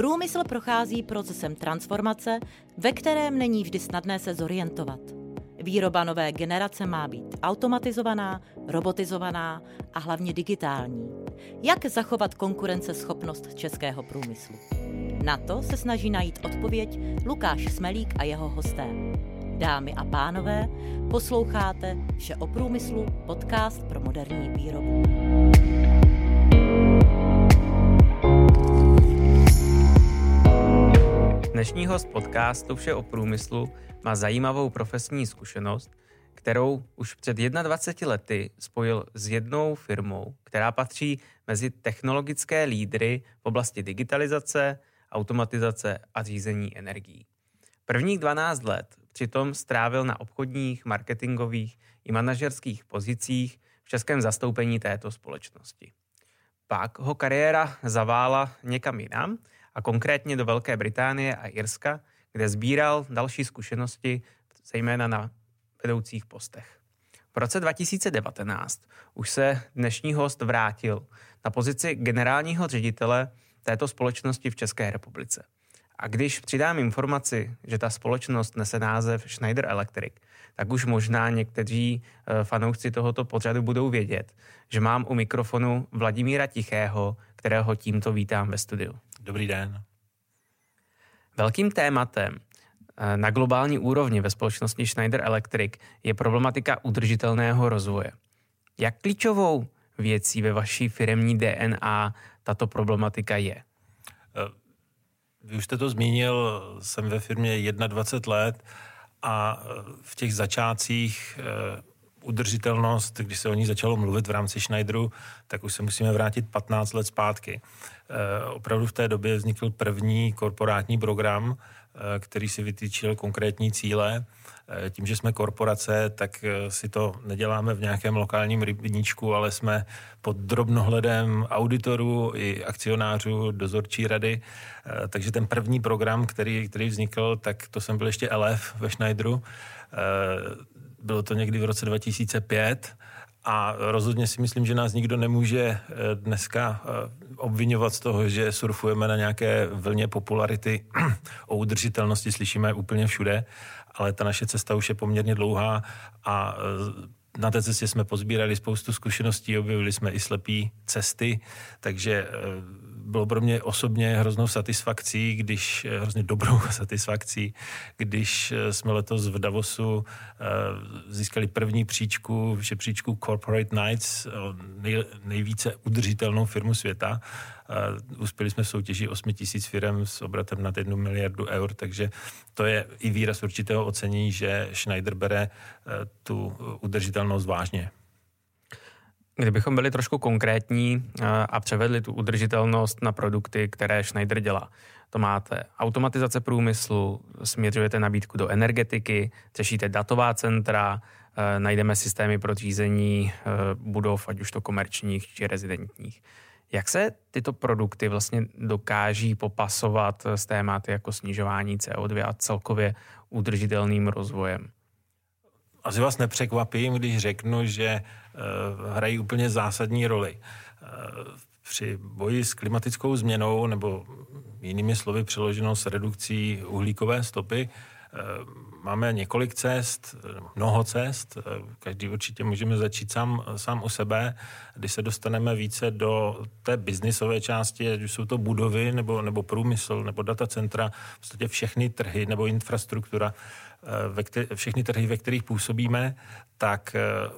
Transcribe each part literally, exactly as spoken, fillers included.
Průmysl prochází procesem transformace, ve kterém není vždy snadné se zorientovat. Výroba nové generace má být automatizovaná, robotizovaná a hlavně digitální. Jak zachovat konkurenceschopnost českého průmyslu? Na to se snaží najít odpověď Lukáš Smelík a jeho hosté. Dámy a pánové, posloucháte Vše o průmyslu, podcast pro moderní výrobu. Dnešní host podcastu Vše o průmyslu má zajímavou profesní zkušenost, kterou už před dvaceti jedněmi lety spojil s jednou firmou, která patří mezi technologické lídry v oblasti digitalizace, automatizace a řízení energií. Prvních dvanáct let přitom strávil na obchodních, marketingových i manažerských pozicích v českém zastoupení této společnosti. Pak ho kariéra zavála někam jinam, a konkrétně do Velké Británie a Irska, kde sbíral další zkušenosti, zejména na vedoucích postech. V roce dva tisíce devatenáct už se dnešní host vrátil na pozici generálního ředitele této společnosti v České republice. A když přidám informaci, že ta společnost nese název Schneider Electric, tak už možná někteří fanoušci tohoto pořadu budou vědět, že mám u mikrofonu Vladimíra Tichého, kterého tímto vítám ve studiu. Dobrý den. Velkým tématem na globální úrovni ve společnosti Schneider Electric je problematika udržitelného rozvoje. Jak klíčovou věcí ve vaší firemní D N A tato problematika je? Vy už jste to zmínil, jsem ve firmě dvacet jedna let a v těch začátcích udržitelnost, když se o ní začalo mluvit v rámci Schneideru, tak už se musíme vrátit patnáct let zpátky. E, opravdu v té době vznikl první korporátní program, e, který si vytýčil konkrétní cíle. E, tím, že jsme korporace, tak si to neděláme v nějakém lokálním rybníčku, ale jsme pod drobnohledem auditorů i akcionářů, dozorčí rady. E, takže ten první program, který, který vznikl, tak to jsem byl ještě L F ve Schneideru. E, Bylo to někdy v roce dva tisíce pět a rozhodně si myslím, že nás nikdo nemůže dneska obvinovat z toho, že surfujeme na nějaké vlně popularity. O udržitelnosti slyšíme úplně všude, ale ta naše cesta už je poměrně dlouhá a na té cestě jsme pozbírali spoustu zkušeností, objevili jsme i slepý cesty, takže bylo pro mě osobně hroznou satisfakcí, když, hrozně dobrou satisfakcí, když jsme letos v Davosu získali první příčku, žebříčku Corporate Knights, nej, nejvíce udržitelnou firmu světa. Uspěli jsme v soutěži osm tisíc firem s obratem nad jednu miliardu eur, takže to je i výraz určitého ocenění, že Schneider bere tu udržitelnost vážně. Kdybychom byli trošku konkrétní a převedli tu udržitelnost na produkty, které Schneider dělá. To máte automatizace průmyslu, směřujete nabídku do energetiky, řešíte datová centra, najdeme systémy pro řízení budov, ať už to komerčních či rezidentních. Jak se tyto produkty vlastně dokáží popasovat s tématy jako snižování C O dva a celkově udržitelným rozvojem? Asi vás nepřekvapím, když řeknu, že uh, hrají úplně zásadní roli. Uh, při boji s klimatickou změnou, nebo jinými slovy přeloženo s redukcí uhlíkové stopy, uh, máme několik cest, mnoho cest. Uh, každý určitě můžeme začít sám, sám u sebe. Když se dostaneme více do té biznisové části, ať už jsou to budovy, nebo, nebo průmysl, nebo datacentra, v podstatě všechny trhy, nebo infrastruktura, Ve kter- všechny trhy, ve kterých působíme, tak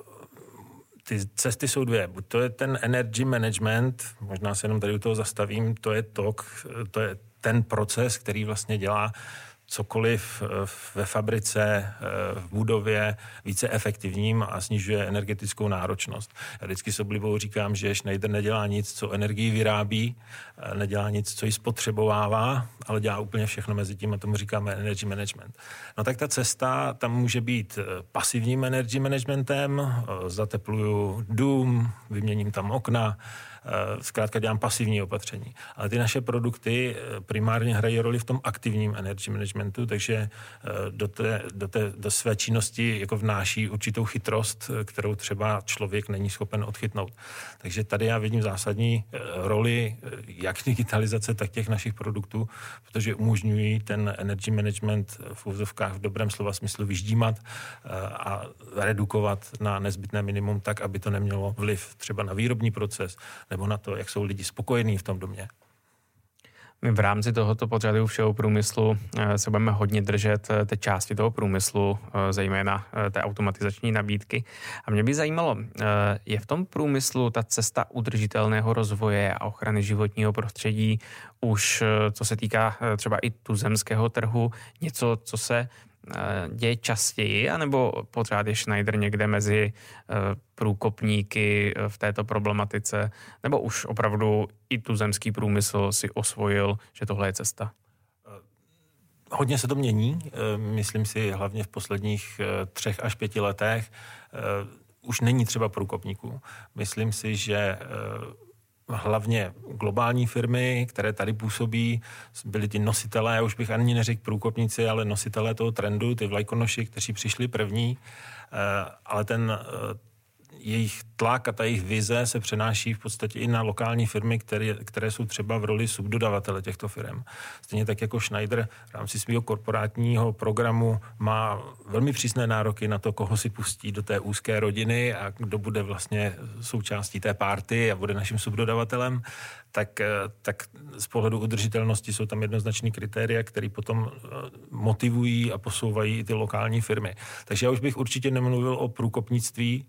ty cesty jsou dvě. Buď to je ten energy management, možná se jenom tady u toho zastavím, to je tok, to je ten proces, který vlastně dělá cokoliv ve fabrice, v budově více efektivním a snižuje energetickou náročnost. Já vždycky s oblibou říkám, že Schneider nedělá nic, co energii vyrábí, nedělá nic, co ji spotřebovává, ale dělá úplně všechno mezi tím a tomu říkáme energy management. No tak ta cesta tam může být pasivním energy managementem, zatepluju dům, vyměním tam okna, zkrátka dělám pasivní opatření. Ale ty naše produkty primárně hrají roli v tom aktivním energy managementu, takže do, té, do, té, do své činnosti jako vnáší určitou chytrost, kterou třeba člověk není schopen odchytnout. Takže tady já vidím zásadní roli jak digitalizace, tak těch našich produktů, protože umožňují ten energy management v úvozovkách v dobrém slova smyslu vyždímat a redukovat na nezbytné minimum tak, aby to nemělo vliv třeba na výrobní proces nebo na to, jak jsou lidi spokojení v tom domě. My v rámci tohoto pořadu všeho průmyslu se budeme hodně držet té části toho průmyslu, zejména té automatizační nabídky. A mě by zajímalo, je v tom průmyslu ta cesta udržitelného rozvoje a ochrany životního prostředí už, co se týká třeba i tuzemského trhu, něco, co se děje častěji, anebo pořád je Schneider někde mezi průkopníky v této problematice, nebo už opravdu i tuzemský průmysl si osvojil, že tohle je cesta? Hodně se to mění, myslím si hlavně v posledních třech až pěti letech. Už není třeba průkopníků. Myslím si, že hlavně globální firmy, které tady působí, byly ty nositelé, už bych ani neřekl průkopníci, ale nositelé toho trendu, ty vlajkonoši, kteří přišli první, ale ten jejich tlak a ta jejich vize se přenáší v podstatě i na lokální firmy, které, které jsou třeba v roli subdodavatele těchto firm. Stejně tak jako Schneider v rámci svého korporátního programu má velmi přísné nároky na to, koho si pustí do té úzké rodiny a kdo bude vlastně součástí té party a bude naším subdodavatelem, tak, tak z pohledu udržitelnosti jsou tam jednoznačný kritéria, které potom motivují a posouvají i ty lokální firmy. Takže já už bych určitě nemluvil o průkopnictví.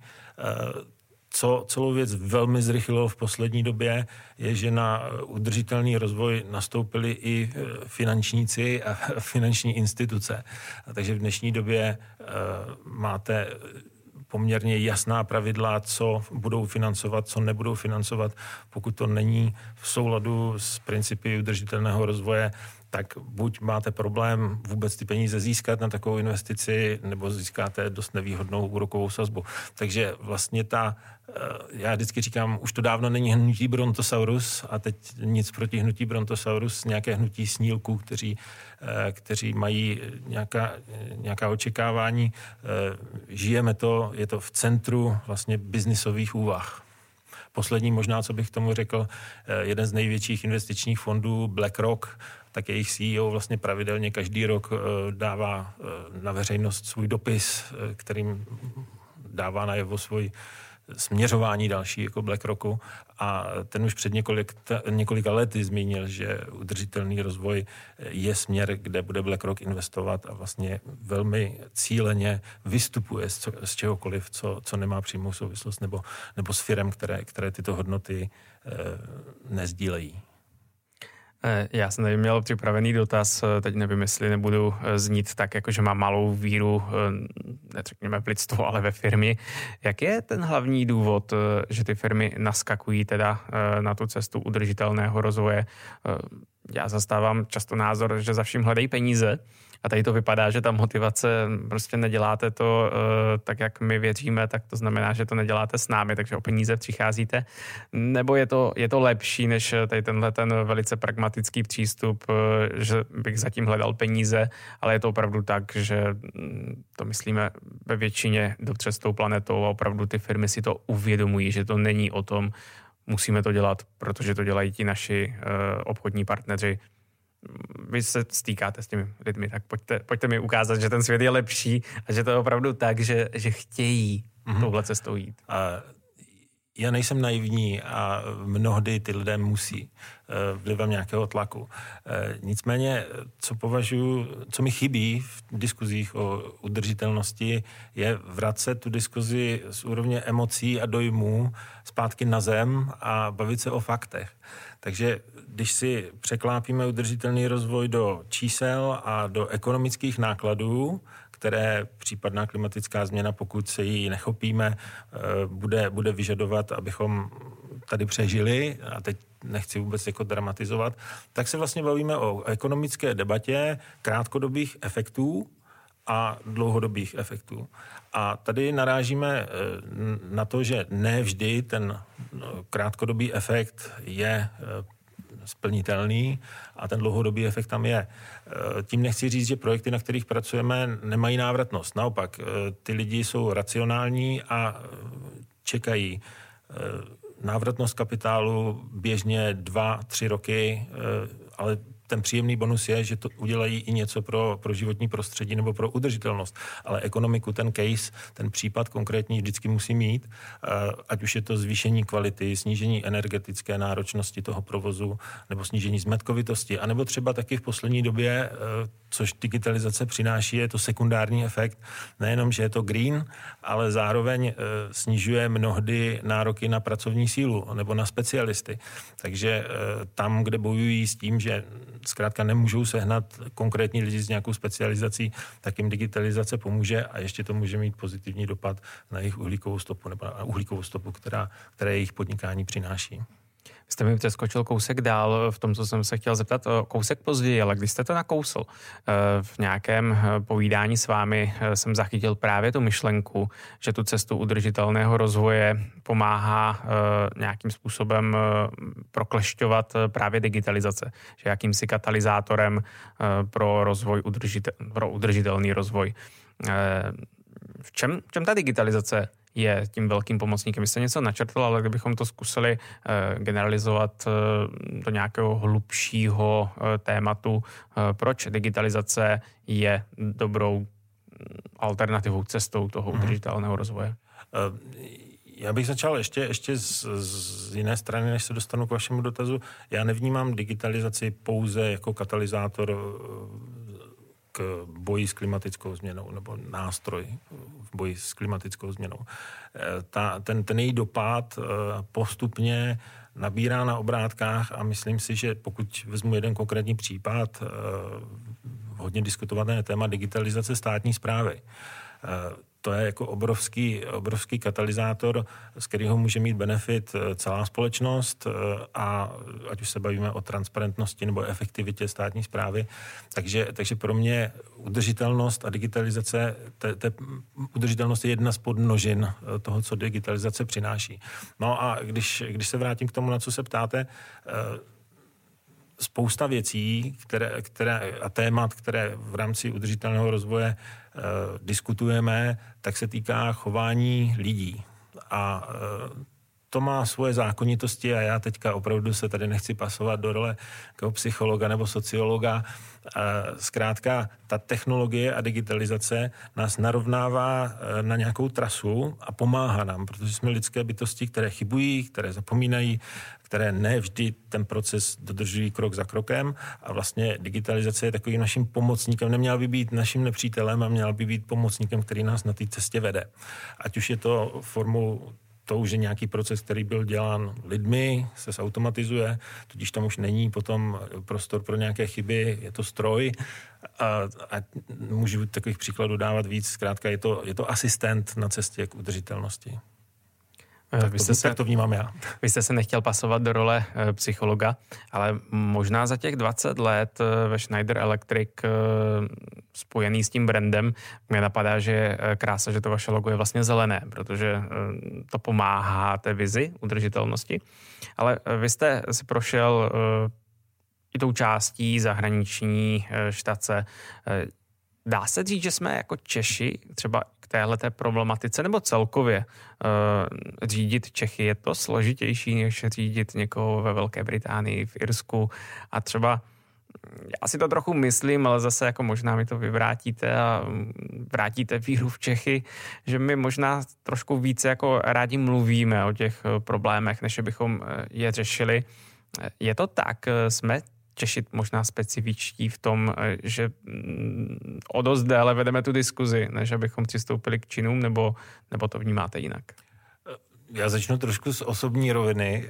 Co celou věc velmi zrychlilo v poslední době, je, že na udržitelný rozvoj nastoupili i finančníci a finanční instituce. A takže v dnešní době máte poměrně jasná pravidla, co budou financovat, co nebudou financovat. Pokud to není v souladu s principy udržitelného rozvoje, tak buď máte problém vůbec ty peníze získat na takovou investici, nebo získáte dost nevýhodnou úrokovou sazbu. Takže vlastně ta, já vždycky říkám, už to dávno není hnutí Brontosaurus a teď nic proti hnutí Brontosaurus, nějaké hnutí snílků, kteří, kteří mají nějaká, nějaká očekávání. Žijeme to, je to v centru vlastně biznisových úvah. Poslední možná, co bych k tomu řekl, jeden z největších investičních fondů BlackRock, tak jejich C E O vlastně pravidelně každý rok dává na veřejnost svůj dopis, kterým dává najevo svůj směřování další jako BlackRocku a ten už před několik, několika lety zmínil, že udržitelný rozvoj je směr, kde bude BlackRock investovat a vlastně velmi cíleně vystupuje z, z čehokoliv, co, co nemá přímou souvislost nebo, nebo s firem, které, které tyto hodnoty eh, nezdílejí. Já jsem tady měl připravený dotaz, teď nevím, jestli nebudu znít tak, jako že mám malou víru, neřekněme v lidstvo, ale ve firmě. Jak je ten hlavní důvod, že ty firmy naskakují teda na tu cestu udržitelného rozvoje? Já zastávám často názor, že za vším hledají peníze a tady to vypadá, že ta motivace, prostě neděláte to tak, jak my věříme, tak to znamená, že to neděláte s námi, takže o peníze přicházíte. Nebo je to, je to lepší, než tady tenhle ten velice pragmatický přístup, že bych zatím hledal peníze, ale je to opravdu tak, že to myslíme ve většině dobře s tou planetou a opravdu ty firmy si to uvědomují, že to není o tom, musíme to dělat, protože to dělají ti naši uh, obchodní partneři. Vy se stýkáte s těmi lidmi, tak pojďte, pojďte mi ukázat, že ten svět je lepší a že to je opravdu tak, že, že chtějí mm-hmm. touhle cestou jít. Uh, já nejsem naivní a mnohdy ty lidé musí uh, vlivem nějakého tlaku. Uh, nicméně, co považuji, co mi chybí v diskuzích o udržitelnosti, je vracet tu diskuzi z úrovně emocí a dojmů zpátky na zem a bavit se o faktech. Takže když si překlápíme udržitelný rozvoj do čísel a do ekonomických nákladů, které případná klimatická změna, pokud se jí nechopíme, bude, bude vyžadovat, abychom tady přežili, a teď nechci vůbec jako dramatizovat, tak se vlastně bavíme o ekonomické debatě krátkodobých efektů a dlouhodobých efektů. A tady narážíme na to, že ne vždy ten krátkodobý efekt je splnitelný a ten dlouhodobý efekt tam je. Tím nechci říct, že projekty, na kterých pracujeme, nemají návratnost. Naopak, ty lidi jsou racionální a čekají. Návratnost kapitálu běžně dva, tři roky, ale ten příjemný bonus je, že to udělají i něco pro, pro životní prostředí nebo pro udržitelnost. Ale ekonomiku, ten case, ten případ konkrétní vždycky musí mít, ať už je to zvýšení kvality, snížení energetické náročnosti toho provozu, nebo snížení zmetkovitosti, anebo třeba taky v poslední době, což digitalizace přináší, je to sekundární efekt. Nejenom, že je to green, ale zároveň snižuje mnohdy nároky na pracovní sílu nebo na specialisty. Takže tam, kde bojují s tím, že zkrátka nemůžou sehnat konkrétní lidi s nějakou specializací, tak jim digitalizace pomůže a ještě to může mít pozitivní dopad na jejich uhlíkovou stopu nebo na uhlíkovou stopu, která, která jejich podnikání přináší. Jste mi přeskočil kousek dál v tom, co jsem se chtěl zeptat, kousek později, ale když jste to nakousl, v nějakém povídání s vámi jsem zachytil právě tu myšlenku, že tu cestu udržitelného rozvoje pomáhá nějakým způsobem proklešťovat právě digitalizace, že jakýmsi katalyzátorem pro rozvoj, udržitel, pro udržitelný rozvoj. V čem, v čem ta digitalizace je tím velkým pomocníkem? Vy jste něco načrtl, ale kdybychom to zkusili uh, generalizovat uh, do nějakého hlubšího uh, tématu, uh, proč digitalizace je dobrou alternativou, cestou toho hmm. udržitelného rozvoje? Uh, já bych začal ještě, ještě z, z jiné strany, než se dostanu k vašemu dotazu. Já nevnímám digitalizaci pouze jako katalyzátor k boji s klimatickou změnou nebo nástroj v boji s klimatickou změnou. Ta, ten, ten její dopad postupně nabírá na obrátkách a myslím si, že pokud vezmu jeden konkrétní případ, hodně diskutované téma digitalizace státní správy. To je jako obrovský, obrovský katalyzátor, z kterého může mít benefit celá společnost a ať už se bavíme o transparentnosti nebo efektivitě státní správy. Takže, takže pro mě udržitelnost a digitalizace, te, te, udržitelnost je jedna z podnožin toho, co digitalizace přináší. No a když, když se vrátím k tomu, na co se ptáte, spousta věcí které, které, a témat, které v rámci udržitelného rozvoje e, diskutujeme, tak se týká chování lidí. A e, to má svoje zákonitosti a já teďka opravdu se tady nechci pasovat do role jako psychologa nebo sociologa. E, zkrátka, ta technologie a digitalizace nás narovnává e, na nějakou trasu a pomáhá nám, protože jsme lidské bytosti, které chybují, které zapomínají, které ne vždy ten proces dodržují krok za krokem a vlastně digitalizace je takovým naším pomocníkem. Neměla by být naším nepřítelem a měla by být pomocníkem, který nás na té cestě vede. Ať už je to formou tou, že nějaký proces, který byl dělán lidmi, se zautomatizuje, tudíž tam už není potom prostor pro nějaké chyby, je to stroj a, a můžu takových příkladů dávat víc. Zkrátka je to, je to asistent na cestě k udržitelnosti. Tak vy to, jste se, tak to vnímám já. Vy jste se nechtěl pasovat do role e, psychologa, ale možná za těch dvacet let e, ve Schneider Electric e, spojený s tím brandem mě napadá, že e, krása, že to vaše logo je vlastně zelené, protože e, to pomáhá té vizi udržitelnosti. Ale e, vy jste si prošel e, i tou částí zahraniční e, štace. E, dá se říct, že jsme jako Češi třeba k téhleté problematice nebo celkově uh, řídit Čechy, je to složitější, než řídit někoho ve Velké Británii, v Irsku a třeba já si to trochu myslím, ale zase jako možná mi to vyvrátíte a vrátíte víru v Čechy, že my možná trošku více jako rádi mluvíme o těch problémech, než bychom je řešili. Je to tak? Jsme Češi možná specifičtí v tom, že o dost déle vedeme tu diskuzi, než abychom přistoupili k činům, nebo, nebo to vnímáte jinak? Já začnu trošku z osobní roviny.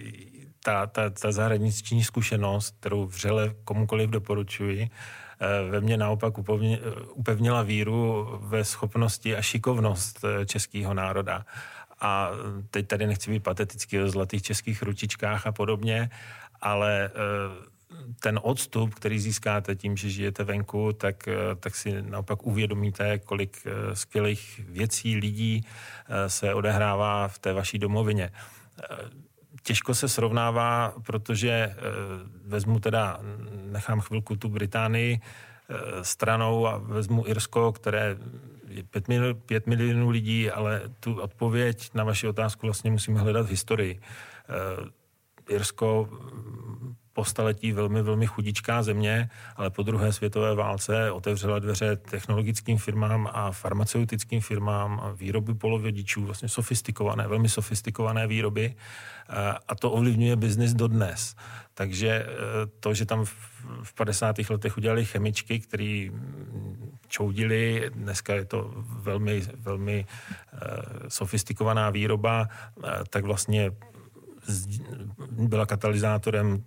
Ta, ta, ta zahraniční zkušenost, kterou vřele komukoliv doporučuji, ve mně naopak upevnila víru ve schopnosti a šikovnost českého národa. A teď tady nechci být patetický o zlatých českých ručičkách a podobně, ale ten odstup, který získáte tím, že žijete venku, tak, tak si naopak uvědomíte, kolik skvělých věcí, lidí se odehrává v té vaší domovině. Těžko se srovnává, protože vezmu teda, nechám chvilku tu Británii stranou a vezmu Irsko, které je pět milionů lidí, ale tu odpověď na vaši otázku vlastně musíme hledat v historii. Irsko po staletí velmi, velmi chudičká země, ale po druhé světové válce otevřela dveře technologickým firmám a farmaceutickým firmám a výroby polovodičů, vlastně sofistikované, velmi sofistikované výroby a to ovlivňuje biznis dodnes. Takže to, že tam v padesátých letech udělali chemičky, který čoudili, dneska je to velmi, velmi sofistikovaná výroba, tak vlastně byla katalyzátorem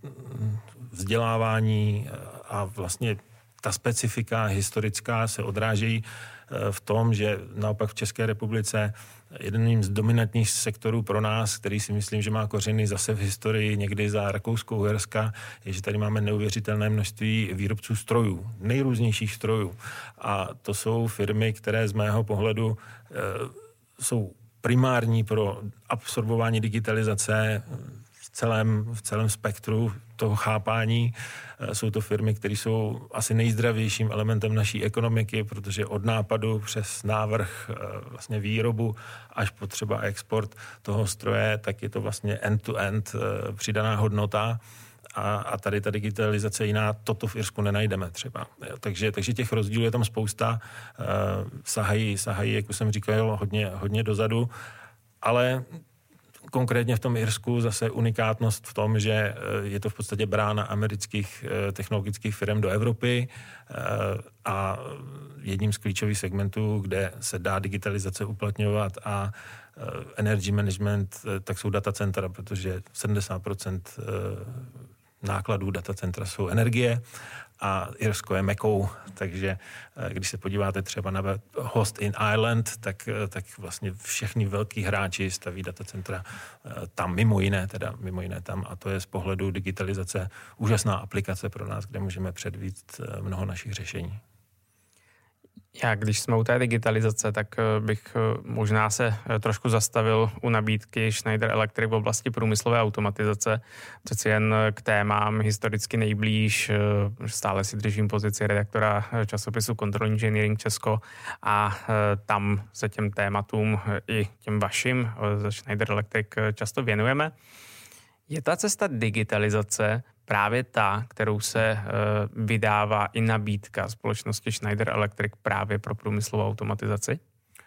vzdělávání a vlastně ta specifika historická se odrážejí v tom, že naopak v České republice jedním z dominantních sektorů pro nás, který si myslím, že má kořeny zase v historii někdy za Rakousko-Uherska, je, že tady máme neuvěřitelné množství výrobců strojů, nejrůznějších strojů. A to jsou firmy, které z mého pohledu e, jsou primární pro absorbování digitalizace v celém, v celém spektru toho chápání. Jsou to firmy, které jsou asi nejzdravějším elementem naší ekonomiky, protože od nápadu přes návrh vlastně výrobu až po třeba export toho stroje, tak je to vlastně end-to-end přidaná hodnota. A, a tady ta digitalizace jiná, toto v Irsku nenajdeme třeba. Takže, takže těch rozdílů je tam spousta, uh, sahají, sahají, jak už jsem říkal, hodně, hodně dozadu, ale konkrétně v tom Irsku zase unikátnost v tom, že je to v podstatě brána amerických technologických firm do Evropy a jedním z klíčových segmentů, kde se dá digitalizace uplatňovat a energy management, tak jsou datacentra, protože sedmdesát procent nákladů datacentra jsou energie a Irsko je mekou, takže když se podíváte třeba na Host in Ireland, tak, tak vlastně všichni velký hráči staví datacentra tam mimo jiné, teda mimo jiné tam a to je z pohledu digitalizace úžasná aplikace pro nás, kde můžeme předvíst mnoho našich řešení. Já, když jsme u té digitalizace, tak bych možná se trošku zastavil u nabídky Schneider Electric v oblasti průmyslové automatizace. Přeci jen k témám historicky nejblíž, stále si držím pozici redaktora časopisu Control Engineering Česko a tam se těm tématům i těm vašim ze Schneider Electric často věnujeme. Je ta cesta digitalizace právě ta, kterou se uh, vydává i nabídka společnosti Schneider Electric právě pro průmyslovou automatizaci?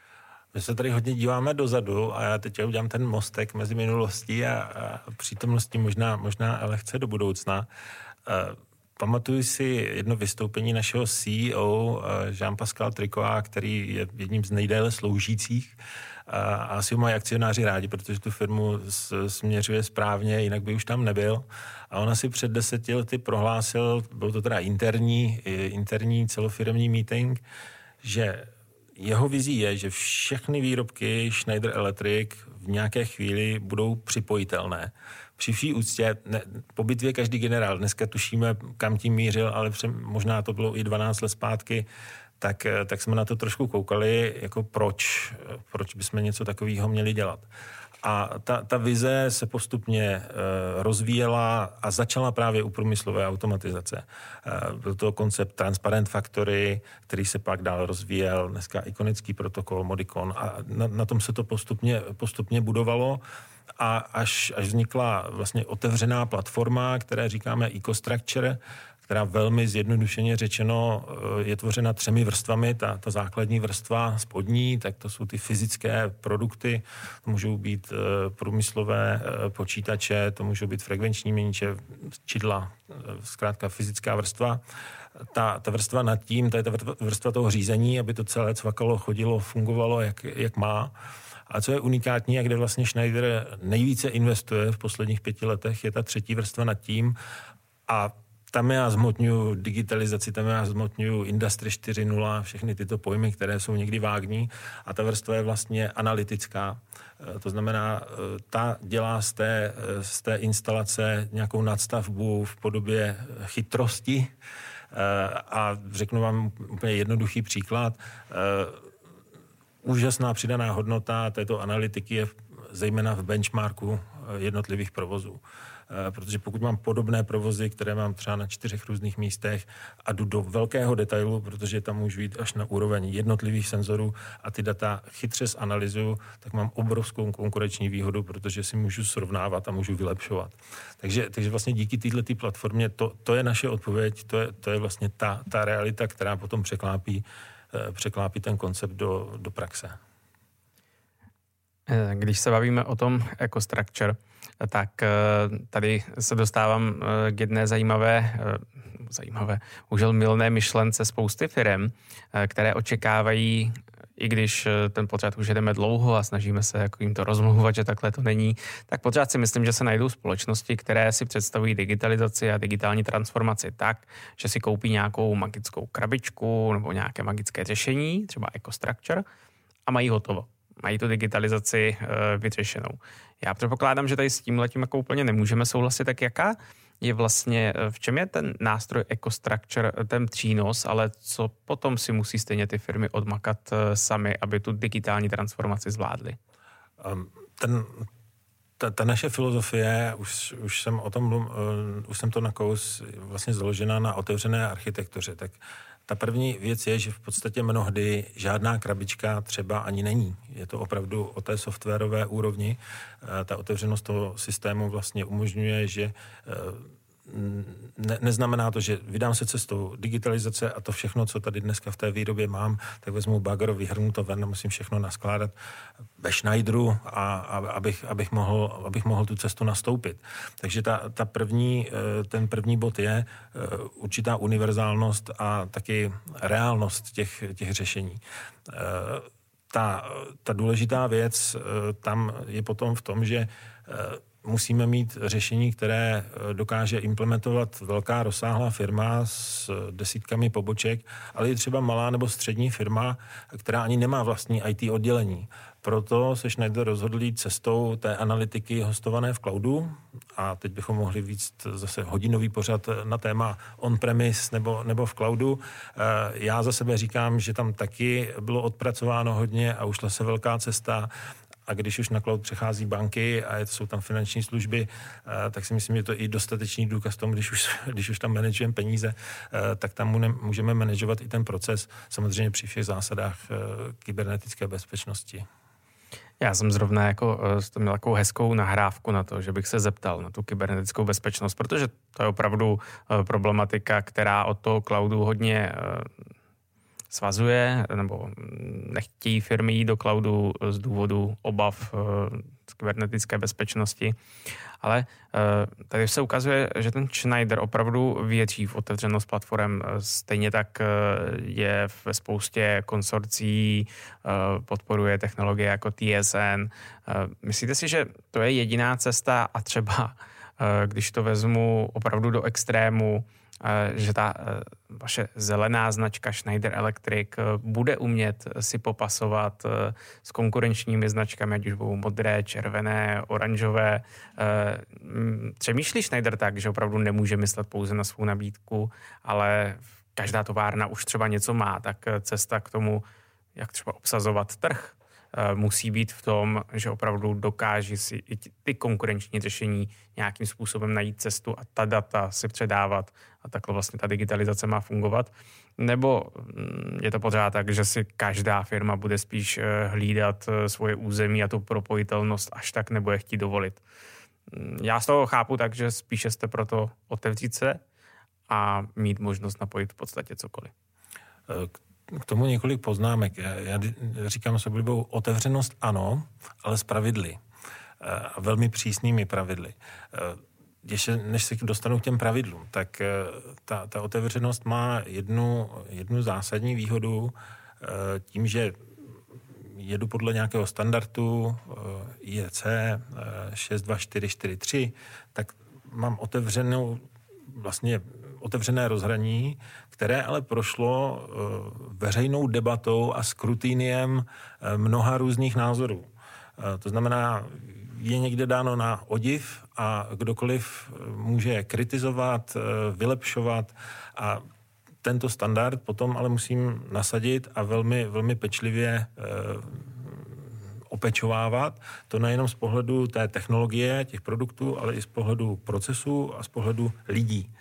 My se tady hodně díváme dozadu a já teď udělám ten mostek mezi minulostí a, a přítomností možná, možná lehce do budoucna. Uh, pamatuju si jedno vystoupení našeho C E O uh, Jean-Pascal Tricoa, který je jedním z nejdéle sloužících a asi ho mají akcionáři rádi, protože tu firmu směřuje správně, jinak by už tam nebyl. A on asi před deseti lety prohlásil, byl to teda interní, interní celofiremní meeting, že jeho vizí je, že všechny výrobky Schneider Electric v nějaké chvíli budou připojitelné. Při vší úctě, ne, po bitvě každý generál, dneska tušíme, kam tím mířil, ale pře, možná to bylo i dvanáct let zpátky, tak, tak jsme na to trošku koukali, jako proč, proč bychom něco takového měli dělat. A ta, ta vize se postupně uh, rozvíjela a začala právě u průmyslové automatizace. Uh, byl to koncept Transparent Factory, který se pak dál rozvíjel, dneska ikonický protokol Modicon a na, na tom se to postupně, postupně budovalo a až, až vznikla vlastně otevřená platforma, které říkáme EcoStructure, která velmi zjednodušeně řečeno je tvořena třemi vrstvami. Ta, ta základní vrstva spodní, tak to jsou ty fyzické produkty, to můžou být e, průmyslové e, počítače, to můžou být frekvenční měniče, čidla, e, zkrátka fyzická vrstva. Ta, ta vrstva nad tím, to je ta vrstva toho řízení, aby to celé cvakalo, chodilo, fungovalo, jak, jak má. A co je unikátní a kde vlastně Schneider nejvíce investuje v posledních pěti letech, je ta třetí vrstva nad tím a tam já zhmotňuji digitalizaci, tam já zhmotňuji Industry čtyři tečka nula, všechny tyto pojmy, které jsou někdy vágní a ta vrstva je vlastně analytická. To znamená, ta dělá z té, z té instalace nějakou nadstavbu v podobě chytrosti a řeknu vám úplně jednoduchý příklad. Úžasná přidaná hodnota této analytiky je zejména v benchmarku jednotlivých provozů. Protože pokud mám podobné provozy, které mám třeba na čtyřech různých místech a jdu do velkého detailu, protože tam můžu jít až na úroveň jednotlivých senzorů a ty data chytře zanalyzuju, tak mám obrovskou konkurenční výhodu, protože si můžu srovnávat a můžu vylepšovat. Takže, takže vlastně díky této platformě to, to je naše odpověď, to je, to je vlastně ta, ta realita, která potom překlápí, překlápí ten koncept do, do praxe. Když se bavíme o tom EcoStruxure, tak tady se dostávám k jedné zajímavé, zajímavé, užel mylné myšlence spousty firem, které očekávají, i když ten pořád už jedeme dlouho a snažíme se jako jim to rozmluvat, že takhle to není, tak pořád si myslím, že se najdou společnosti, které si představují digitalizaci a digitální transformaci tak, že si koupí nějakou magickou krabičku nebo nějaké magické řešení, třeba EcoStruxure, a mají hotovo. Mají tu digitalizaci uh, vyřešenou. Já předpokládám, že tady s tímhletím jako úplně nemůžeme souhlasit, tak jaká je vlastně, v čem je ten nástroj EcoStruxure ten přínos, ale co potom si musí stejně ty firmy odmakat uh, sami, aby tu digitální transformaci zvládly? Um, ten, ta, ta naše filozofie, už, už jsem o tom, uh, už jsem to nakous, vlastně založená na otevřené architektuře, tak ta první věc je, že v podstatě mnohdy žádná krabička třeba ani není. Je to opravdu o té softwarové úrovni. Ta otevřenost toho systému vlastně umožňuje, že ne, neznamená to, že vydám se cestou digitalizace a to všechno, co tady dneska v té výrobě mám, tak vezmu bagro, vyhrnu to ven a musím všechno naskládat ve Schneideru, a, a abych, abych, mohl, abych mohl tu cestu nastoupit. Takže ta, ta první, ten první bod je určitá univerzálnost a taky reálnost těch, těch řešení. Ta, ta důležitá věc tam je potom v tom, že musíme mít řešení, které dokáže implementovat velká rozsáhlá firma s desítkami poboček, ale i třeba malá nebo střední firma, která ani nemá vlastní í té oddělení. Proto se Schneider rozhodl jít cestou té analytiky hostované v cloudu a teď bychom mohli víc zase hodinový pořad na téma on-premise nebo, nebo v cloudu. Já za sebe říkám, že tam taky bylo odpracováno hodně a ušla se velká cesta. A když už na cloud přechází banky a jsou tam finanční služby, tak si myslím, že to je i dostatečný důkaz tomu, když už, když už tam manažujeme peníze, tak tam můžeme manažovat i ten proces, samozřejmě při všech zásadách kybernetické bezpečnosti. Já jsem zrovna jako, to měl takovou hezkou nahrávku na to, že bych se zeptal na tu kybernetickou bezpečnost, protože to je opravdu problematika, která od toho cloudu hodně svazuje, nebo nechtějí firmy jít do cloudu z důvodu obav z kybernetické bezpečnosti. Ale tady se ukazuje, že ten Schneider opravdu věří v otevřenost platform. Stejně tak je ve spoustě konsorcí, podporuje technologie jako T S N. Myslíte si, že to je jediná cesta a třeba, když to vezmu opravdu do extrému, že ta vaše zelená značka Schneider Electric bude umět si popasovat s konkurenčními značkami, ať už budou modré, červené, oranžové. Přemýšlí Schneider tak, že opravdu nemůže myslet pouze na svou nabídku, ale každá továrna už třeba něco má, tak cesta k tomu, jak třeba obsazovat trh, musí být v tom, že opravdu dokáží si i ty konkurenční řešení nějakým způsobem najít cestu a ta data si předávat a takhle vlastně ta digitalizace má fungovat. Nebo je to pořád tak, že si každá firma bude spíš hlídat svoje území a tu propojitelnost až tak nebude chtít dovolit. Já z toho chápu tak, že spíše jste proto otevřít se a mít možnost napojit v podstatě cokoliv. K tomu několik poznámek. Já říkám s oblibou otevřenost ano, ale s pravidly. A velmi přísnými pravidly. Ještě než se dostanu k těm pravidlům, tak ta, ta otevřenost má jednu, jednu zásadní výhodu tím, že jedu podle nějakého standardu I E C šest dva čtyři čtyři tři, tak mám otevřenou vlastně otevřené rozhraní, které ale prošlo veřejnou debatou a skrutiniem mnoha různých názorů. To znamená, je někde dáno na odiv a kdokoliv může kritizovat, vylepšovat a tento standard potom ale musím nasadit a velmi, velmi pečlivě opečovávat. To nejenom z pohledu té technologie, těch produktů, ale i z pohledu procesu a z pohledu lidí.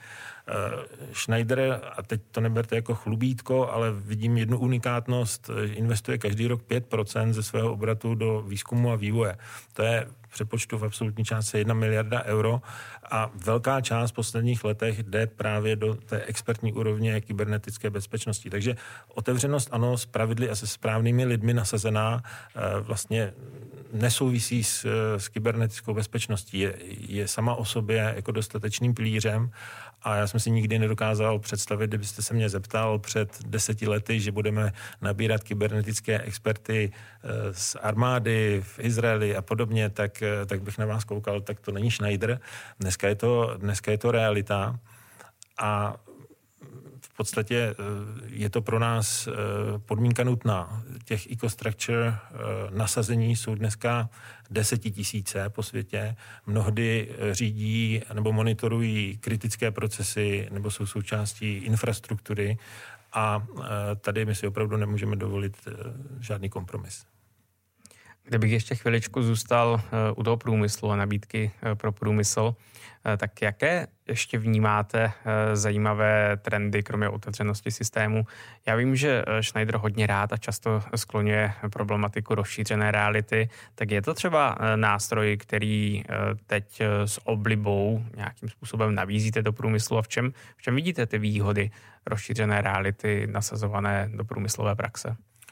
Schneider, a teď to neberte jako chlubítko, ale vidím jednu unikátnost, investuje každý rok pět procent ze svého obratu do výzkumu a vývoje. To je v přepočtu v absolutní částce jedna miliarda euro a velká část v posledních letech jde právě do té expertní úrovně kybernetické bezpečnosti. Takže otevřenost ano, s pravidly a se správnými lidmi nasazená vlastně nesouvisí s, s kybernetickou bezpečností. Je, je sama o sobě jako dostatečným pilířem a já jsem si nikdy nedokázal představit, kdybyste se mě zeptal před deseti lety, že budeme nabírat kybernetické experty z armády v Izraeli a podobně, tak, tak bych na vás koukal, tak to není Schneider. Dneska je to, dneska je to realita a v podstatě je to pro nás podmínka nutná. Těch EcoStruxure nasazení jsou dneska desetitisíce po světě. Mnohdy řídí nebo monitorují kritické procesy nebo jsou součástí infrastruktury a tady my si opravdu nemůžeme dovolit žádný kompromis. Kdybych ještě chviličku zůstal u toho průmyslu a nabídky pro průmysl, tak jaké ještě vnímáte zajímavé trendy, kromě otevřenosti systému? Já vím, že Schneider hodně rád a často skloňuje problematiku rozšířené reality, tak je to třeba nástroj, který teď s oblibou nějakým způsobem nabízíte do průmyslu a v čem, v čem vidíte ty výhody rozšířené reality nasazované do průmyslové praxe?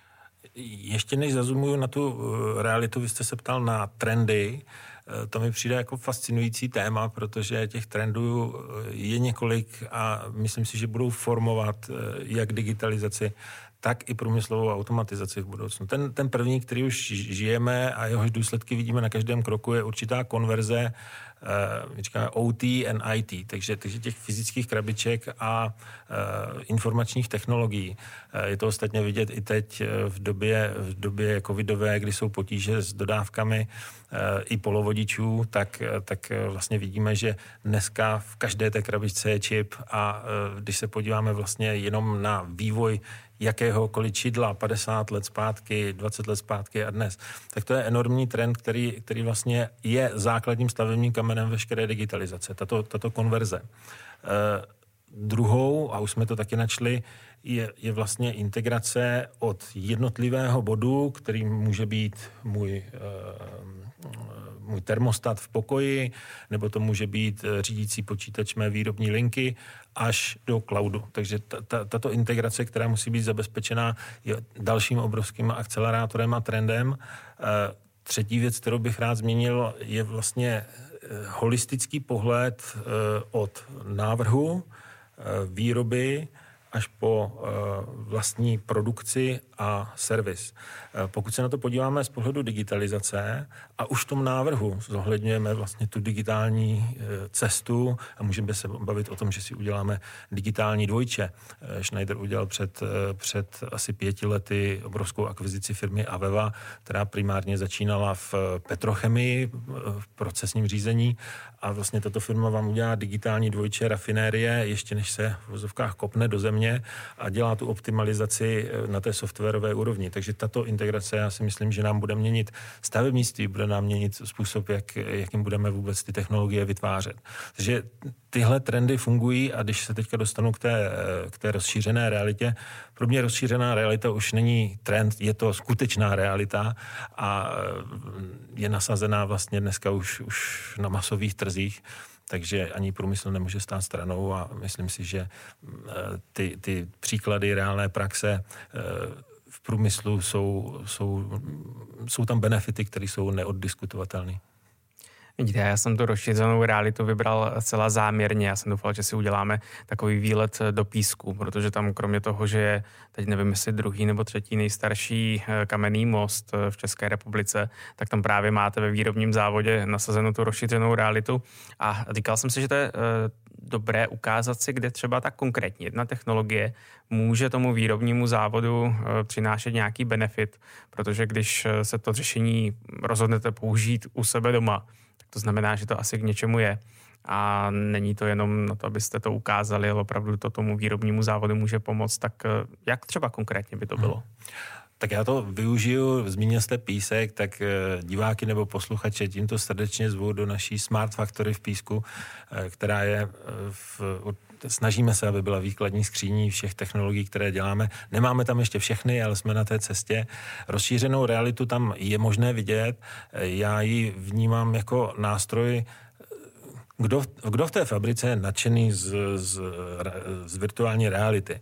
Ještě než zazumuju na tu realitu, vy jste se ptal na trendy. To mi přijde jako fascinující téma, protože těch trendů je několik a myslím si, že budou formovat jak digitalizaci, tak i průmyslovou automatizaci v budoucnu. Ten, ten první, který už žijeme a jehož důsledky vidíme na každém kroku, je určitá konverze uh, říkáme O T and I T, takže, takže těch fyzických krabiček a uh, informačních technologií. Uh, je to ostatně vidět i teď v době, v době covidové, kdy jsou potíže s dodávkami uh, i polovodičů, tak, tak vlastně vidíme, že dneska v každé té krabičce je čip a uh, když se podíváme vlastně jenom na vývoj jakéhokoliv čidla padesát let zpátky, dvacet let zpátky a dnes. Tak to je enormní trend, který, který vlastně je základním stavebním kamenem veškeré digitalizace, tato, tato konverze. Eh, druhou, a už jsme to taky načli, je, je vlastně integrace od jednotlivého bodu, který může být můj eh, můj termostat v pokoji, nebo to může být řídící počítač mé výrobní linky, až do cloudu. Takže tato integrace, která musí být zabezpečená, je dalším obrovským akcelerátorem a trendem. Třetí věc, kterou bych rád zmínil, je vlastně holistický pohled od návrhu, výroby, až po vlastní produkci a servis. Pokud se na to podíváme z pohledu digitalizace a už v tom návrhu zohledňujeme vlastně tu digitální cestu a můžeme se bavit o tom, že si uděláme digitální dvojče. Schneider udělal před, před asi pěti lety obrovskou akvizici firmy Aveva, která primárně začínala v petrochemii, v procesním řízení a vlastně tato firma vám udělá digitální dvojče rafinérie, ještě než se v vozovkách kopne do země a dělá tu optimalizaci na té softwarové úrovni. Takže tato integrace, já si myslím, že nám bude měnit stavebnictví, bude nám měnit způsob, jak, jakým budeme vůbec ty technologie vytvářet. Takže tyhle trendy fungují a když se teďka dostanu k té, k té rozšířené realitě, pro mě rozšířená realita už není trend, je to skutečná realita a je nasazená vlastně dneska už, už na masových trzích. Takže ani průmysl nemůže stát stranou a myslím si, že ty, ty příklady reálné praxe v průmyslu jsou, jsou, jsou tam benefity, které jsou neoddiskutovatelné. Vidíte, já jsem tu rozšířenou realitu vybral celá záměrně. Já jsem doufal, že si uděláme takový výlet do Písku, protože tam kromě toho, že je, teď nevím, jestli druhý nebo třetí nejstarší kamenný most v České republice, tak tam právě máte ve výrobním závodě nasazenou tu rozšířenou realitu. A říkal jsem si, že to je dobré ukázat si, kde třeba tak konkrétně jedna technologie může tomu výrobnímu závodu přinášet nějaký benefit, protože když se to řešení rozhodnete použít u sebe doma, tak to znamená, že to asi k něčemu je. A není to jenom na to, abyste to ukázali, ale opravdu to tomu výrobnímu závodu může pomoct. Tak jak třeba konkrétně by to bylo? Hmm. Tak já to využiju, zmínil jste Písek, tak diváky nebo posluchače tímto srdečně zvu do naší Smart Factory v Písku, která je v, snažíme se, aby byla výkladní skříní všech technologií, které děláme. Nemáme tam ještě všechny, ale jsme na té cestě. Rozšířenou realitu tam je možné vidět. Já ji vnímám jako nástroj. Kdo, kdo v té fabrice je nadšený z, z, z virtuální reality?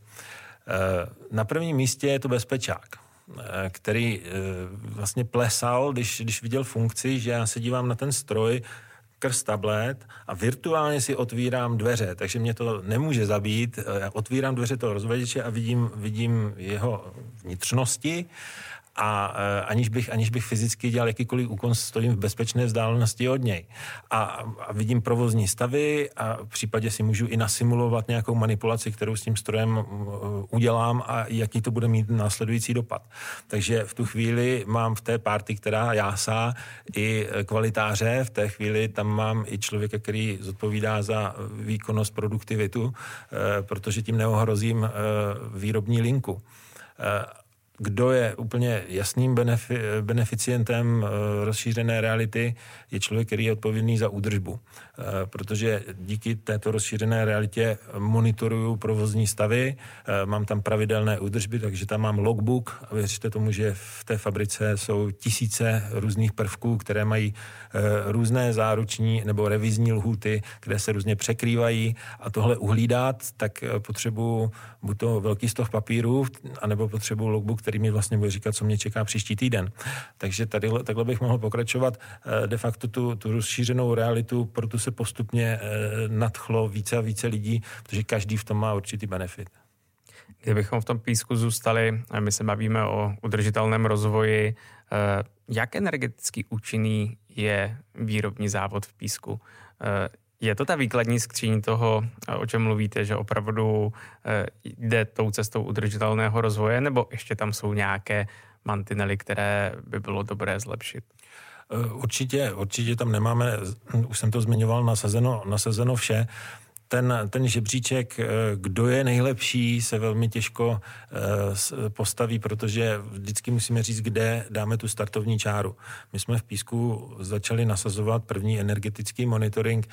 Na prvním místě je to bezpečák, který vlastně plesal, když, když viděl funkci, že já se dívám na ten stroj skrz tablet a virtuálně si otvírám dveře, takže mě to nemůže zabít. Já otvírám dveře toho rozvaděče a vidím, vidím jeho vnitřnosti a aniž bych, aniž bych fyzicky dělal jakýkoliv úkon, stojím v bezpečné vzdálenosti od něj. A, a vidím provozní stavy a v případě si můžu i nasimulovat nějakou manipulaci, kterou s tím strojem udělám a jaký to bude mít následující dopad. Takže v tu chvíli mám v té party, která jásá, i kvalitáře, v té chvíli tam mám i člověka, který zodpovídá za výkonnost, produktivitu, protože tím neohrozím výrobní linku. Kdo je úplně jasným benefi- beneficientem uh, rozšířené reality, je člověk, který je odpovědný za údržbu. Uh, protože díky této rozšířené realitě monitoruju provozní stavy, uh, mám tam pravidelné údržby, takže tam mám logbook a věřte tomu, že v té fabrice jsou tisíce různých prvků, které mají uh, různé záruční nebo revizní lhůty, které se různě překrývají a tohle uhlídat, tak uh, potřebuji buď to velký stoch papíru, anebo potřebuji logbook, který mi vlastně bude říkat, co mě čeká příští týden. Takže tady, takhle bych mohl pokračovat. De facto tu, tu rozšířenou realitu, proto se postupně nadchlo více a více lidí, protože každý v tom má určitý benefit. Kdybychom v tom Písku zůstali, my se bavíme o udržitelném rozvoji, jak energeticky účinný je výrobní závod v Písku? Je to ta výkladní skříň toho, o čem mluvíte, že opravdu jde tou cestou udržitelného rozvoje, nebo ještě tam jsou nějaké mantinely, které by bylo dobré zlepšit? Určitě, určitě tam nemáme, už jsem to zmiňoval, nasazeno, nasazeno vše. Ten, ten žebříček, kdo je nejlepší, se velmi těžko postaví, protože vždycky musíme říct, kde dáme tu startovní čáru. My jsme v Písku začali nasazovat první energetický monitoring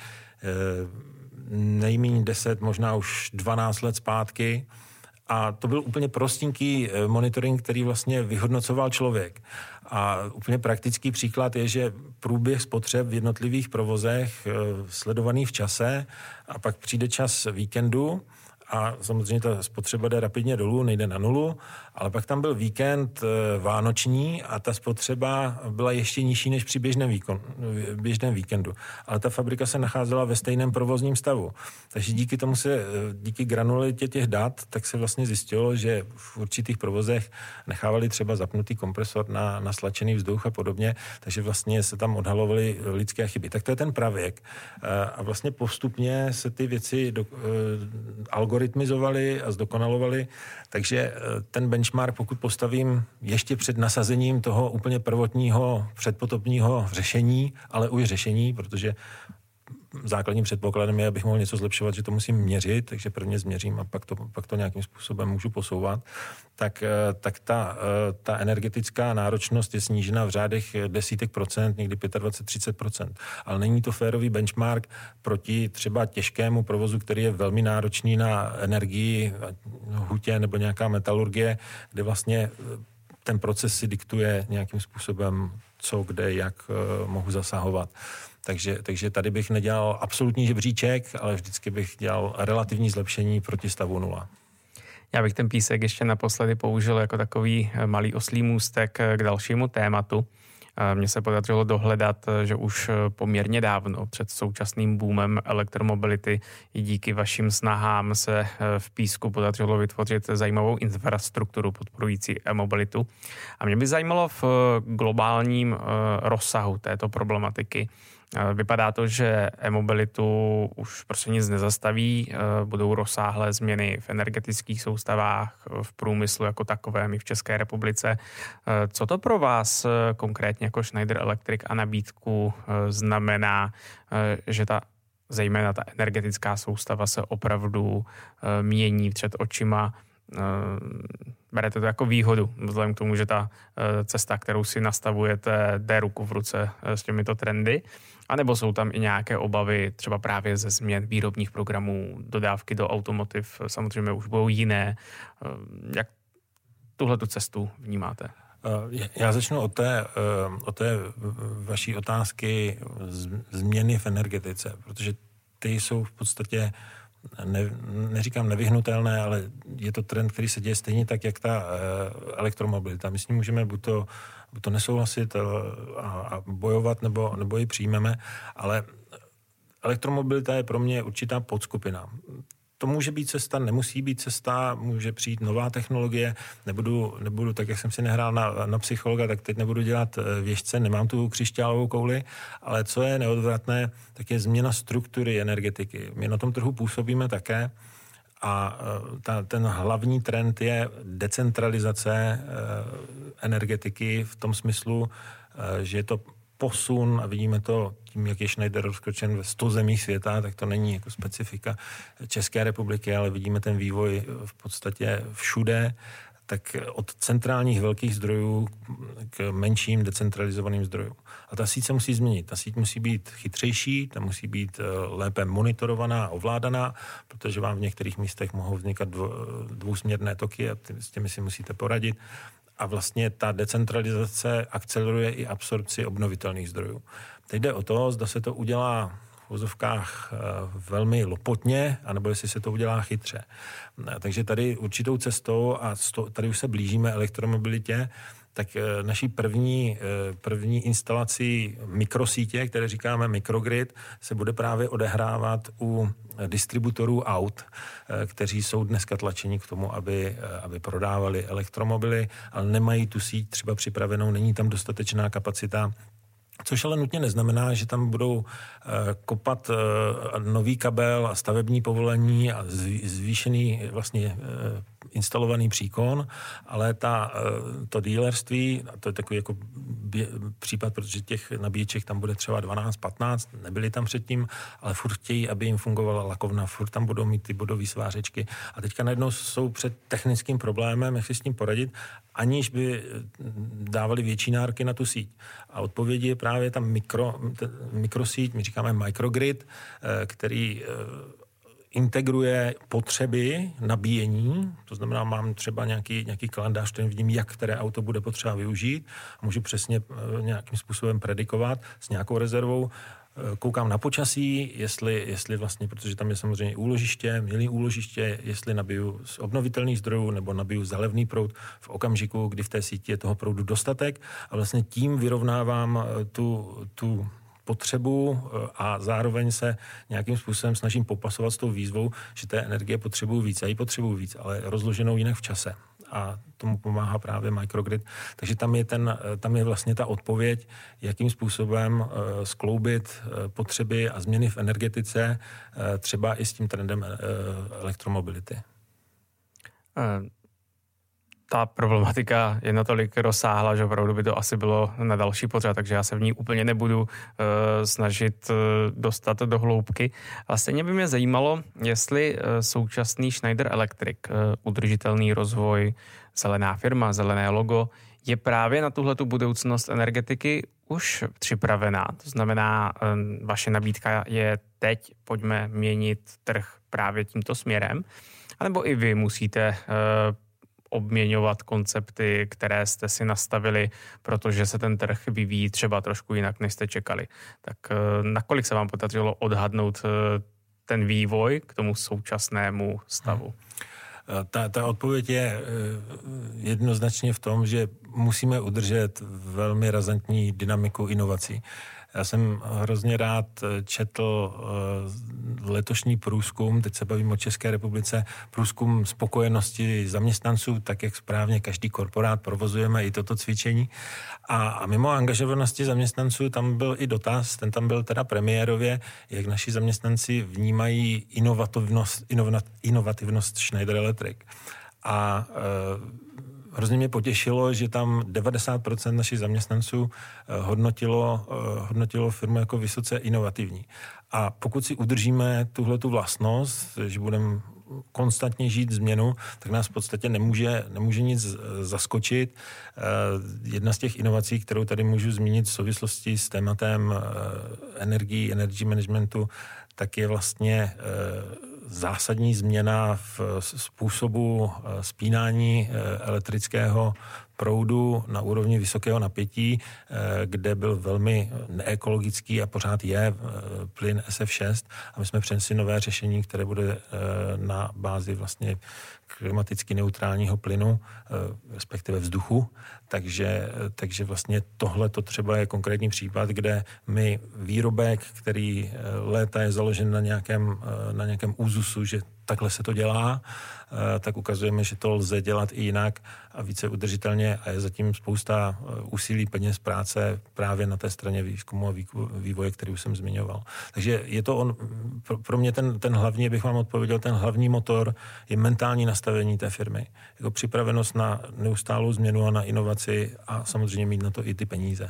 nejméně deset, možná už dvanáct let zpátky. A to byl úplně prostinký monitoring, který vlastně vyhodnocoval člověk. A úplně praktický příklad je, že průběh spotřeb v jednotlivých provozech sledovaný v čase a pak přijde čas víkendu a samozřejmě ta spotřeba jde rapidně dolů, nejde na nulu, ale pak tam byl víkend vánoční a ta spotřeba byla ještě nižší než při běžném, výkon, běžném víkendu. Ale ta fabrika se nacházela ve stejném provozním stavu. Takže díky tomu se, díky granulitě těch dat, tak se vlastně zjistilo, že v určitých provozech nechávali třeba zapnutý kompresor na, na slačený vzduch a podobně, takže vlastně se tam odhalovaly lidské chyby. Tak to je ten pravěk. A vlastně postupně se ty věci do, algoritmizovali a zdokonalovali, takže ten benchmark, pokud postavím ještě před nasazením toho úplně prvotního předpotopního řešení, ale už řešení, protože základním předpokladem je, abych mohl něco zlepšovat, že to musím měřit, takže prvně změřím a pak to, pak to nějakým způsobem můžu posouvat, tak, tak ta, ta energetická náročnost je snížena v řádech desítek procent, někdy dvacet pět až třicet procent. Ale není to férový benchmark proti třeba těžkému provozu, který je velmi náročný na energii, hutě nebo nějaká metalurgie, kde vlastně ten proces si diktuje nějakým způsobem, co, kde, jak mohu zasahovat. Takže, takže tady bych nedělal absolutní žebříček, ale vždycky bych dělal relativní zlepšení proti stavu nula. Já bych ten Písek ještě naposledy použil jako takový malý oslí můstek k dalšímu tématu. Mně se podařilo dohledat, že už poměrně dávno před současným boomem elektromobility i díky vašim snahám se v Písku podařilo vytvořit zajímavou infrastrukturu podporující e-mobilitu. A mě by zajímalo v globálním rozsahu této problematiky. Vypadá to, že e-mobilitu už prostě nic nezastaví, budou rozsáhlé změny v energetických soustavách, v průmyslu jako takovém i v České republice. Co to pro vás konkrétně jako Schneider Electric a nabídku znamená, že ta zejména ta energetická soustava se opravdu mění před očima? Berete to jako výhodu, vzhledem k tomu, že ta cesta, kterou si nastavujete, jde ruku v ruce s těmito trendy, anebo jsou tam i nějaké obavy třeba právě ze změn výrobních programů, dodávky do automotiv, samozřejmě už budou jiné. Jak tuhletu cestu vnímáte? Já začnu od té, od té vaší otázky změny v energetice, protože ty jsou v podstatě Ne, neříkám nevyhnutelné, ale je to trend, který se děje stejně tak, jak ta elektromobilita. My s ní můžeme buď to, buď to nesouhlasit a, a bojovat, nebo, nebo ji přijmeme, ale elektromobilita je pro mě určitá podskupina. To může být cesta, nemusí být cesta, může přijít nová technologie, nebudu, nebudu tak, jak jsem si nehrál na, na psychologa, tak teď nebudu dělat věžce, nemám tu křišťálovou kouli, ale co je neodvratné, tak je změna struktury energetiky. My na tom trhu působíme také a ta, ten hlavní trend je decentralizace energetiky v tom smyslu, že je to posun, a vidíme to tím, jak je Schneider rozkročen ve sto zemích světa, tak to není jako specifika České republiky, ale vidíme ten vývoj v podstatě všude, tak od centrálních velkých zdrojů k menším decentralizovaným zdrojům. A ta síť se musí změnit. Ta síť musí být chytřejší, ta musí být lépe monitorovaná a ovládaná, protože vám v některých místech mohou vznikat dvousměrné toky a s těmi si musíte poradit. A vlastně ta decentralizace akceleruje i absorpci obnovitelných zdrojů. Teď jde o to, zda se to udělá v vozovkách velmi lopotně, anebo jestli se to udělá chytře. Takže tady určitou cestou, a tady už se blížíme elektromobilitě, tak naší první, první instalací mikrosítě, které říkáme microgrid, se bude právě odehrávat u distributorů aut, kteří jsou dneska tlačeni k tomu, aby, aby prodávali elektromobily, ale nemají tu síť třeba připravenou, není tam dostatečná kapacita. Což ale nutně neznamená, že tam budou kopat nový kabel a stavební povolení a zvýšený vlastně instalovaný příkon, ale ta, to dealerství, a to je takový jako případ, protože těch nabíječek tam bude třeba dvanáct patnáct, nebyly tam předtím, ale furt chtějí, aby jim fungovala lakovna, furt tam budou mít ty bodové svářečky. A teďka najednou jsou před technickým problémem, jak si s tím poradit, aniž by dávali větší nároky na tu síť. A odpověď je právě ta mikro, mikrosíť, my říkáme microgrid, který integruje potřeby nabíjení, to znamená, mám třeba nějaký, nějaký kalendář, který vidím, jak které auto bude potřeba využít a můžu přesně nějakým způsobem predikovat s nějakou rezervou. Koukám na počasí, jestli, jestli vlastně, protože tam je samozřejmě úložiště, milý úložiště, jestli nabiju z obnovitelných zdrojů nebo nabiju za levný proud v okamžiku, kdy v té síti je toho proudu dostatek a vlastně tím vyrovnávám tu, tu potřebu a zároveň se nějakým způsobem snažím popasovat s tou výzvou, že té energie potřebuju víc. Já ji potřebuju víc, ale rozloženou jinak v čase. A tomu pomáhá právě microgrid. Takže tam je, ten, tam je vlastně ta odpověď, jakým způsobem uh, skloubit uh, potřeby a změny v energetice, uh, třeba i s tím trendem uh, elektromobility. Uh. Ta problematika je natolik rozsáhla, že opravdu by to asi bylo na další pořad, takže já se v ní úplně nebudu uh, snažit uh, dostat do hloubky. Ale stejně by mě zajímalo, jestli uh, současný Schneider Electric, uh, udržitelný rozvoj, zelená firma, zelené logo, je právě na tuhletu budoucnost energetiky už připravená. To znamená, uh, vaše nabídka je teď, pojďme měnit trh právě tímto směrem, anebo i vy musíte uh, obměňovat koncepty, které jste si nastavili, protože se ten trh vyvíjí třeba trošku jinak, než jste čekali. Tak nakolik se vám podařilo odhadnout ten vývoj k tomu současnému stavu? Ta, ta odpověď je jednoznačně v tom, že musíme udržet velmi razantní dynamiku inovací. Já jsem hrozně rád četl letošní průzkum, teď se bavím o České republice, průzkum spokojenosti zaměstnanců, tak jak správně každý korporát provozujeme i toto cvičení. A, a mimo angažovanosti zaměstnanců tam byl i dotaz, ten tam byl teda premiérově, jak naši zaměstnanci vnímají inovativnost, inovativnost Schneider Electric. A e, hrozně mě potěšilo, že tam devadesát procent našich zaměstnanců hodnotilo, hodnotilo firmu jako vysoce inovativní. A pokud si udržíme tuhletu vlastnost, že budeme konstantně žít změnu, tak nás v podstatě nemůže, nemůže nic zaskočit. Jedna z těch inovací, kterou tady můžu zmínit v souvislosti s tématem energií, energy managementu, tak je vlastně zásadní změna v způsobu spínání elektrického proudu na úrovni vysokého napětí, kde byl velmi neekologický a pořád je plyn S F šest. A my jsme přinesli nové řešení, které bude na bázi vlastně klimaticky neutrálního plynu, respektive vzduchu. Takže, takže vlastně tohle to třeba je konkrétní případ, kde my výrobek, který léta je založen na nějakém, na nějakém úzusu, že takhle se to dělá, tak ukazujeme, že to lze dělat i jinak a více udržitelně a je zatím spousta úsilí, peněz, práce právě na té straně výzkumu a vývoje, který už jsem zmiňoval. Takže je to on, pro mě ten, ten hlavní, bych vám odpověděl, ten hlavní motor je mentální nastavení té firmy. Jako připravenost na neustálou změnu a na inovaci a samozřejmě mít na to i ty peníze.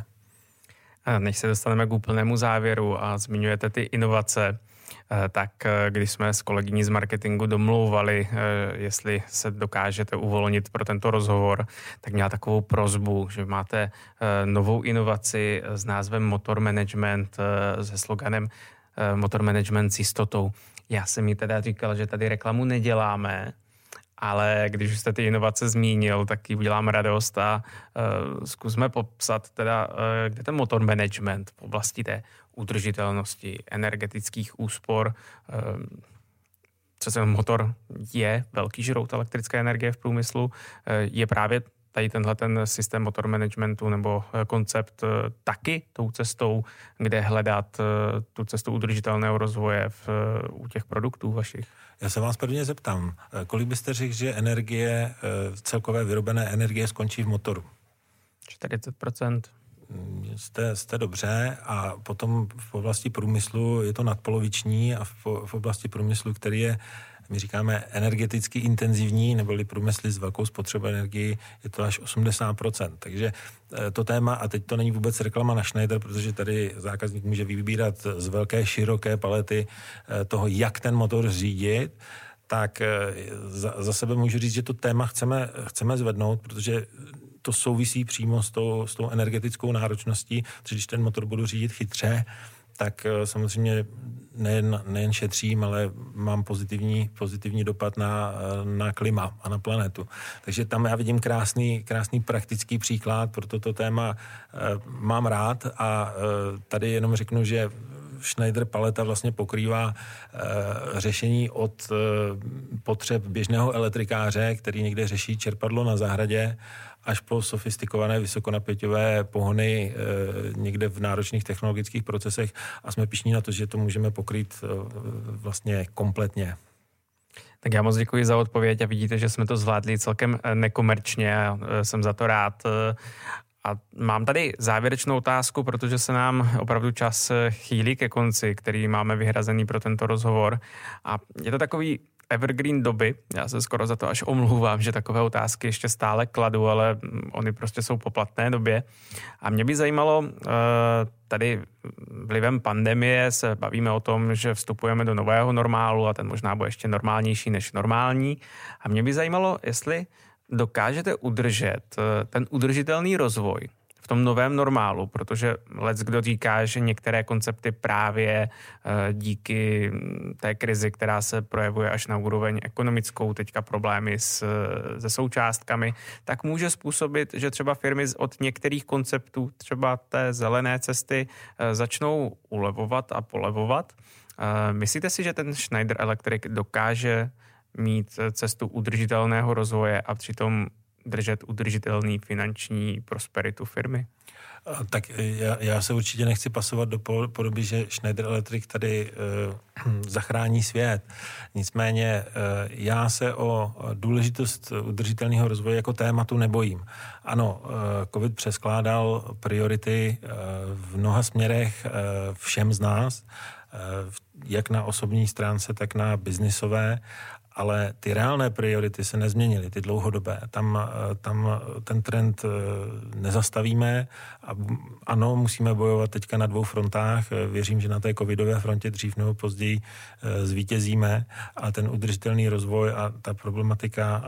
Než se dostaneme k úplnému závěru a zmiňujete ty inovace, tak když jsme s kolegyní z marketingu domlouvali, jestli se dokážete uvolnit pro tento rozhovor, tak měla takovou prosbu, že máte novou inovaci s názvem Motor Management, se sloganem Motor Management s jistotou. Já jsem jí teda říkal, že tady reklamu neděláme, ale když už jste ty inovace zmínil, tak jí udělám radost a uh, zkusme popsat teda, uh, kde ten motor management v oblasti té udržitelnosti, energetických úspor. Uh, přece motor je velký žrout elektrické energie v průmyslu, uh, je právě tady tenhle ten systém motor managementu nebo koncept taky tou cestou, kde hledat tu cestu udržitelného rozvoje v, u těch produktů vašich? Já se vás prvně zeptám, kolik byste řekl, že energie, celkové vyrobené energie skončí v motoru? čtyřicet procent. Jste, jste dobře a potom v oblasti průmyslu je to nadpoloviční a v, v oblasti průmyslu, který je, my říkáme, energeticky intenzivní, neboli průmysly s velkou spotřebou energii, je to až osmdesát procent. Takže to téma, a teď to není vůbec reklama na Schneider, protože tady zákazník může vybírat z velké, široké palety toho, jak ten motor řídit, tak za, za sebe můžu říct, že to téma chceme, chceme zvednout, protože to souvisí přímo s tou, s tou energetickou náročností, protože když ten motor budu řídit chytře, tak samozřejmě nejen, nejen šetřím, ale mám pozitivní, pozitivní dopad na, na klima a na planetu. Takže tam já vidím krásný, krásný praktický příklad, pro toto téma e, mám rád a e, tady jenom řeknu, že Schneider paleta vlastně pokrývá e, řešení od e, potřeb běžného elektrikáře, který někde řeší čerpadlo na zahradě, až po sofistikované vysokonapěťové pohony e, někde v náročných technologických procesech a jsme pyšní na to, že to můžeme pokrýt e, vlastně kompletně. Tak já moc děkuji za odpověď a vidíte, že jsme to zvládli celkem nekomerčně a jsem za to rád. A mám tady závěrečnou otázku, protože se nám opravdu čas chýlí ke konci, který máme vyhrazený pro tento rozhovor. A je to takový evergreen doby. Já se skoro za to až omlouvám, že takové otázky ještě stále kladu, ale oni prostě jsou po platné době. A mě by zajímalo, tady vlivem pandemie se bavíme o tom, že vstupujeme do nového normálu a ten možná bude ještě normálnější než normální. A mě by zajímalo, jestli dokážete udržet ten udržitelný rozvoj v tom novém normálu, protože leckdo říká, že některé koncepty právě díky té krizi, která se projevuje až na úroveň ekonomickou, teďka problémy s, se součástkami, tak může způsobit, že třeba firmy od některých konceptů, třeba té zelené cesty, začnou ulevovat a polevovat. Myslíte si, že ten Schneider Electric dokáže mít cestu udržitelného rozvoje a přitom držet udržitelný finanční prosperitu firmy? Tak já, já se určitě nechci pasovat do podoby, že Schneider Electric tady uh, zachrání svět. Nicméně uh, já se o důležitost udržitelného rozvoje jako tématu nebojím. Ano, uh, COVID přeskládal priority uh, v mnoha směrech uh, všem z nás, uh, jak na osobní stránce, tak na biznisové, ale ty reálné priority se nezměnily, ty dlouhodobé. Tam, tam ten trend nezastavíme a ano, musíme bojovat teďka na dvou frontách. Věřím, že na té covidové frontě dřív nebo později zvítězíme a ten udržitelný rozvoj a ta problematika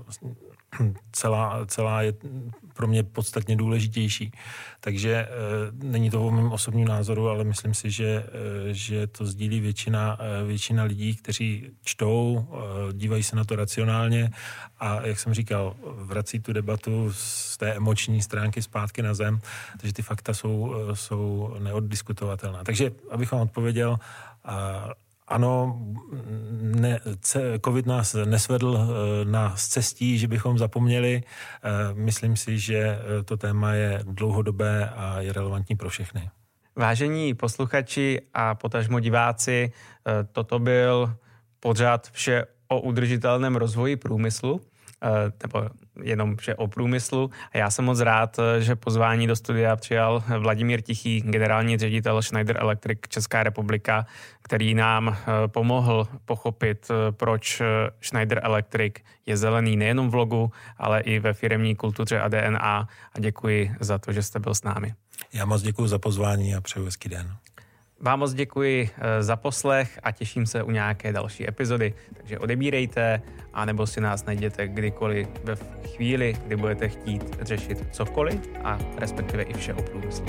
celá, celá je pro mě podstatně důležitější. Takže e, není to o mém osobním názoru, ale myslím si, že, e, že to sdílí většina, e, většina lidí, kteří čtou, e, dívají se na to racionálně a, jak jsem říkal, vrací tu debatu z té emoční stránky zpátky na zem, takže ty fakta jsou, e, jsou neoddiskutovatelná. Takže, abych vám odpověděl, a, ano, ne, COVID nás nesvedl na cestí, že bychom zapomněli. Myslím si, že to téma je dlouhodobé a je relevantní pro všechny. Vážení posluchači a potažmo diváci, toto byl pořad Vše o udržitelném rozvoji průmyslu, nebo jenom vše o průmyslu. A já jsem moc rád, že pozvání do studia přijal Vladimír Tichý, generální ředitel Schneider Electric Česká republika, který nám pomohl pochopit, proč Schneider Electric je zelený nejenom v logu, ale i ve firemní kultuře a D N A. A děkuji za to, že jste byl s námi. Já moc děkuji za pozvání a přeju hezký den. Vám moc děkuji za poslech a těším se u nějaké další epizody. Takže odebírejte, anebo si nás najděte kdykoliv ve chvíli, kdy budete chtít řešit cokoliv a respektive i vše o průmyslu.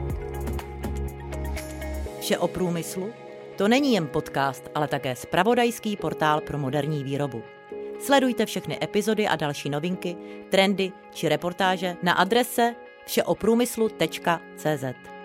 Vše o průmyslu? To není jen podcast, ale také zpravodajský portál pro moderní výrobu. Sledujte všechny epizody a další novinky, trendy či reportáže na adrese všeoprůmyslu tečka cé zet.